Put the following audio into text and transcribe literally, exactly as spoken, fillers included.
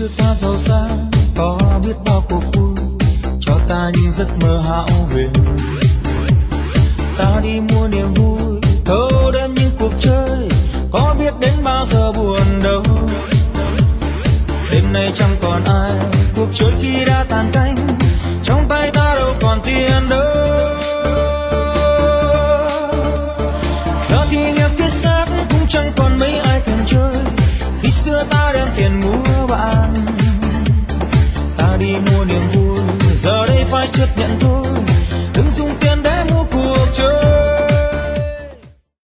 xưa ta giàu sang có biết bao cuộc vui, cho ta những giấc mơ hão huyền. Ta đi mua niềm vui, thâu đêm những cuộc chơi, có biết đến bao giờ buồn đâu. Đêm nay chẳng còn ai, cuộc chơi khi đã tàn cánh, trong tay ta đâu còn tiền đâu. Giờ thì nghèo kiết xác cũng chẳng còn mấy ai thèm chơi, khi xưa ta đem tiền mua bạn. Ta đi mua niềm vui, giờ đây phải chấp nhận thôi,